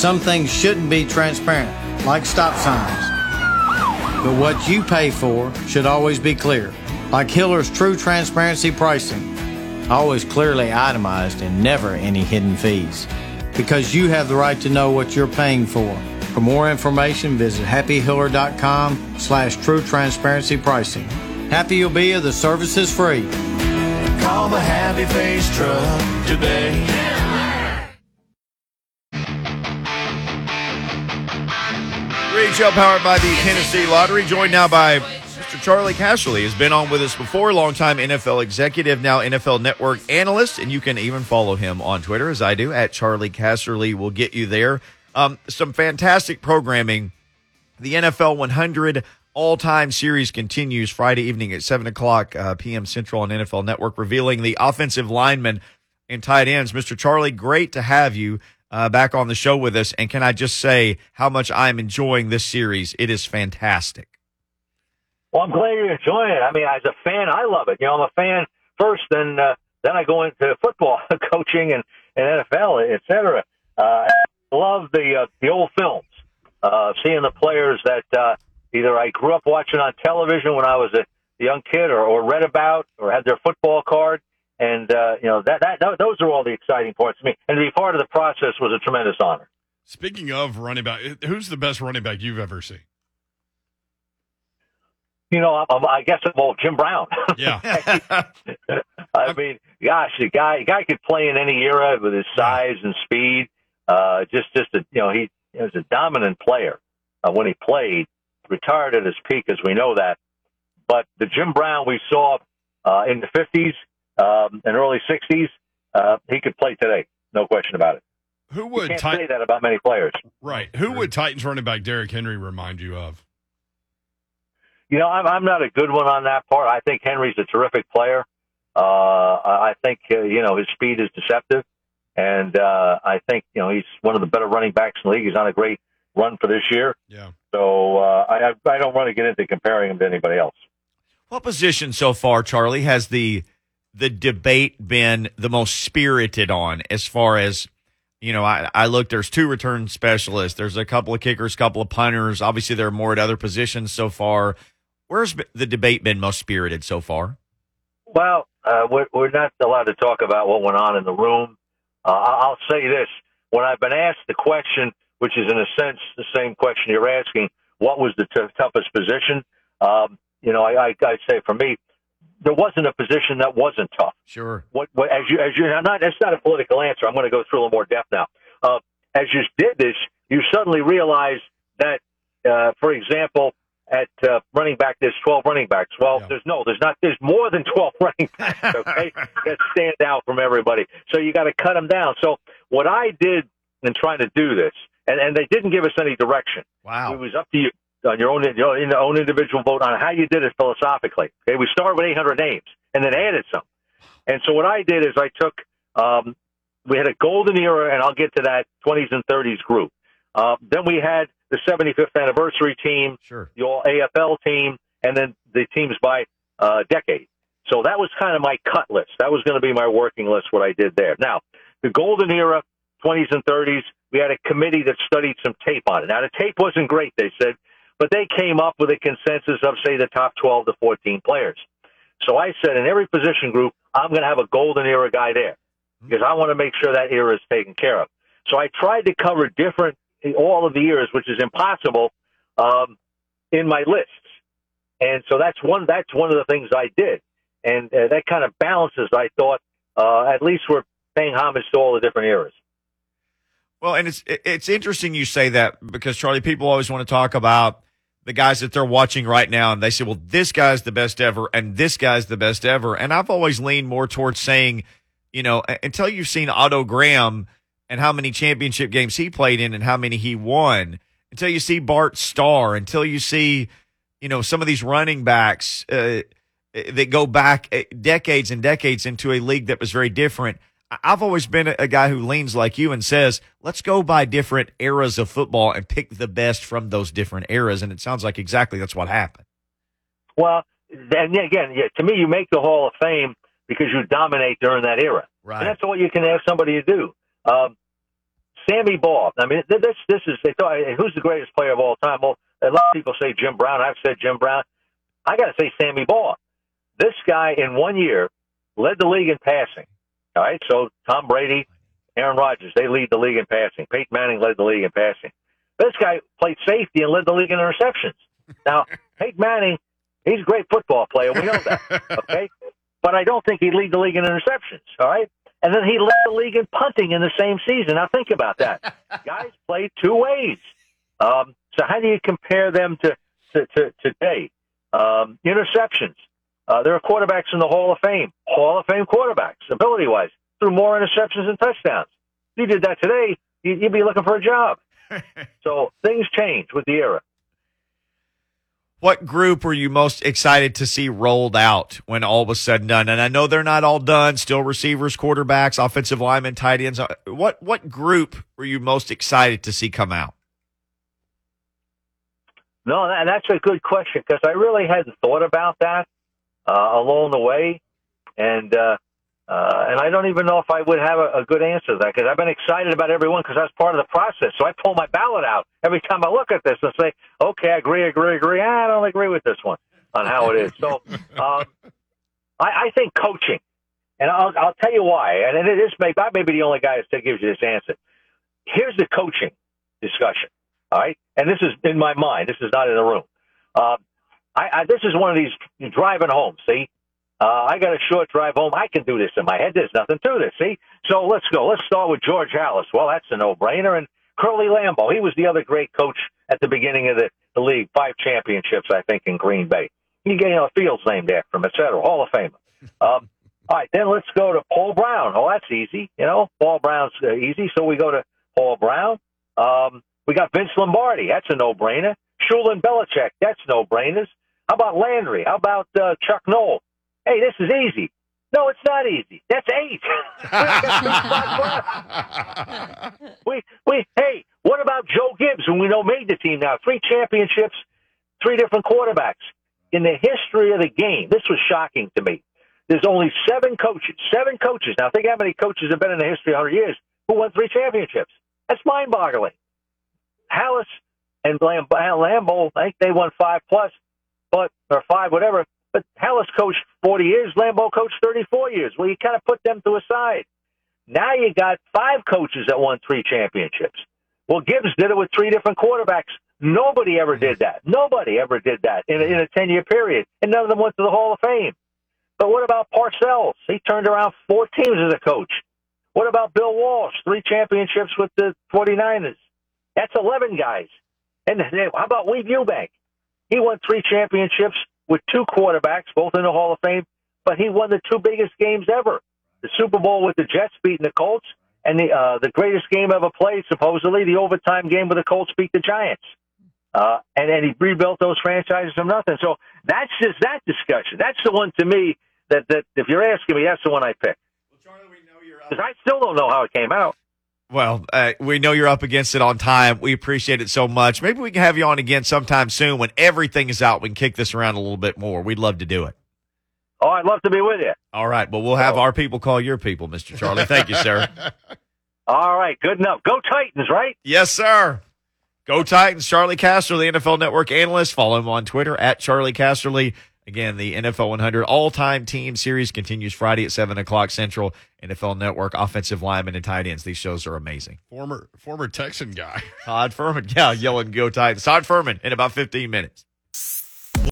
some things shouldn't be transparent, like stop signs. But what you pay for should always be clear, like Hiller's true transparency pricing. Always clearly itemized and never any hidden fees. Because you have the right to know what you're paying for. For more information, visit happyhiller.com/true transparency pricing. Happy you'll be, the service is free. Call the Happy Face Truck today. Show powered by the Tennessee Lottery. Joined now by Mr. Charlie Casserly. Has been on with us before, longtime NFL executive, now NFL Network analyst, and you can even follow him on Twitter, as I do, at Charlie Casserly. Will get you there. Some fantastic programming. The NFL 100 all-time series continues Friday evening at 7 o'clock p.m. Central on NFL Network, revealing the offensive linemen and tight ends. Mr. Charlie, great to have you back on the show with us. And can I just say how much I'm enjoying this series? It is fantastic. Well, I'm glad you're enjoying it. I mean, as a fan, I love it. You know, I'm a fan first, then I go into football coaching and NFL, et cetera. I love the old films, seeing the players that either I grew up watching on television when I was a young kid or read about or had their football card. And, you know, those are all the exciting parts to me. And to be part of the process was a tremendous honor. Speaking of running back, who's the best running back you've ever seen? You know, I guess I'm old Jim Brown. Yeah. I mean, gosh, the guy could play in any era with his size and speed. He was a dominant player when he played, retired at his peak, as we know that. But the Jim Brown we saw in the 50s, and early 60s, he could play today. No question about it. Who would you can't say that about many players. Right. Who would Titans running back Derrick Henry remind you of? You know, I'm not a good one on that part. I think Henry's a terrific player. I think, his speed is deceptive. And I think, he's one of the better running backs in the league. He's on a great run for this year. Yeah. So I don't want to get into comparing him to anybody else. What position so far, Charlie, has the debate been the most spirited on as far as, I look, there's 2 return specialists. There's a couple of kickers, couple of punters. Obviously, there are more at other positions so far. Where's the debate been most spirited so far? Well, we're not allowed to talk about what went on in the room. I'll say this. When I've been asked the question, which is in a sense the same question you're asking, what was the toughest position? I say for me, there wasn't a position that wasn't tough. Sure. That's not a political answer. I'm going to go through a little more depth now. As you did this, you suddenly realize that, for example, at running back, there's 12 running backs. Well, yeah. There's more than 12 running backs, okay, that stand out from everybody. So you got to cut them down. So what I did in trying to do this, and they didn't give us any direction. Wow. It was up to you on your own individual vote on how you did it philosophically. Okay, we started with 800 names and then added some. And so what I did is I took, we had a golden era, and I'll get to that 20s and 30s group. Then we had the 75th anniversary team, sure, the all AFL team, and then the teams by decade. So that was kind of my cut list. That was going to be my working list, what I did there. Now, the golden era, 20s and 30s, we had a committee that studied some tape on it. Now, the tape wasn't great, they said, but they came up with a consensus of, say, the top 12 to 14 players. So I said, in every position group, I'm going to have a golden era guy there because I want to make sure that era is taken care of. So I tried to cover all of the eras, which is impossible, in my lists. And so that's one of the things I did. And that kind of balances, I thought, at least we're paying homage to all the different eras. Well, and it's interesting you say that because, Charlie, people always want to talk about the guys that they're watching right now, and they say, well, this guy's the best ever, and this guy's the best ever. And I've always leaned more towards saying, until you've seen Otto Graham and how many championship games he played in and how many he won, until you see Bart Starr, until you see, some of these running backs that go back decades and decades into a league that was very different. I've always been a guy who leans like you and says, let's go by different eras of football and pick the best from those different eras. And it sounds like exactly that's what happened. Well, then again, to me, you make the Hall of Fame because you dominate during that era. Right. And that's all you can ask somebody to do. Sammy Baugh. I mean, this is, they thought, who's the greatest player of all time? Well, a lot of people say Jim Brown. I've said Jim Brown. I got to say Sammy Baugh. This guy in 1 year led the league in passing. All right, so Tom Brady, Aaron Rodgers, they lead the league in passing. Peyton Manning led the league in passing. This guy played safety and led the league in interceptions. Now, Peyton Manning, he's a great football player. We know that, okay? But I don't think he'd lead the league in interceptions, all right? And then he led the league in punting in the same season. Now, think about that. Guys played two ways. So how do you compare them to today? Interceptions. There are quarterbacks in the Hall of Fame quarterbacks, ability-wise, threw more interceptions than touchdowns. If you did that today, you'd be looking for a job. So things change with the era. What group were you most excited to see rolled out when all was said and done? And I know they're not all done, still receivers, quarterbacks, offensive linemen, tight ends. What group were you most excited to see come out? No, that's a good question because I really hadn't thought about that along the way. And I don't even know if I would have a good answer to that because I've been excited about everyone because that's part of the process. So I pull my ballot out every time I look at this and say, okay, I agree. I don't agree with this one on how it is. So I think coaching, and I'll tell you why. And I may be the only guy that gives you this answer. Here's the coaching discussion, all right? And this is in my mind. This is not in the room. This is one of these driving home, see? I got a short drive home. I can do this in my head. There's nothing to this, see? So let's go. Let's start with George Halas. Well, that's a no-brainer. And Curly Lambeau, he was the other great coach at the beginning of the league. 5 championships, I think, in Green Bay. You get a field's named after him, et cetera. Hall of Famer. All right, then let's go to Paul Brown. Oh, that's easy. Paul Brown's easy. So we go to Paul Brown. We got Vince Lombardi. That's a no-brainer. Shula and Belichick. That's no-brainers. How about Landry? How about Chuck Noll? Hey, this is easy. No, it's not easy. That's 8. Hey, what about Joe Gibbs, who we know made the team now? 3 championships, 3 different quarterbacks. In the history of the game, this was shocking to me. There's only 7 coaches. 7 coaches. Now, think how many coaches have been in the history of 100 years who won 3 championships. That's mind-boggling. Halas and Lambeau, I think they won 5+, or 5, whatever. But Halas coached 40 years. Lambeau coached 34 years. Well, you kind of put them to a side. Now you got 5 coaches that won 3 championships. Well, Gibbs did it with 3 different quarterbacks. Nobody ever did that. Nobody ever did that in a 10-year period. And none of them went to the Hall of Fame. But what about Parcells? He turned around 4 teams as a coach. What about Bill Walsh? 3 championships with the 49ers. That's 11 guys. And how about Weave Eubank? He won 3 championships with 2 quarterbacks, both in the Hall of Fame, but he won the 2 biggest games ever. The Super Bowl with the Jets beating the Colts, and the greatest game ever played, supposedly, the overtime game where the Colts beat the Giants. And then he rebuilt those franchises from nothing. So that's just that discussion. That's the one to me that if you're asking me, that's the one I pick. Well, Charlie, we know you're because I still don't know how it came out. Well, we know you're up against it on time. We appreciate it so much. Maybe we can have you on again sometime soon when everything is out. We can kick this around a little bit more. We'd love to do it. Oh, I'd love to be with you. All right. Well, we'll have our people call your people, Mr. Charlie. Thank you, sir. All right. Good enough. Go Titans, right? Yes, sir. Go Titans. Charlie Casserly, the NFL Network analyst. Follow him on Twitter at Charlie Casserly. Again, the NFL 100 all-time team series continues Friday at 7 o'clock Central. NFL Network, offensive linemen and tight ends. These shows are amazing. Former Texan guy. Todd Furman. Yeah, yelling Go Titans. Todd Furman in about 15 minutes.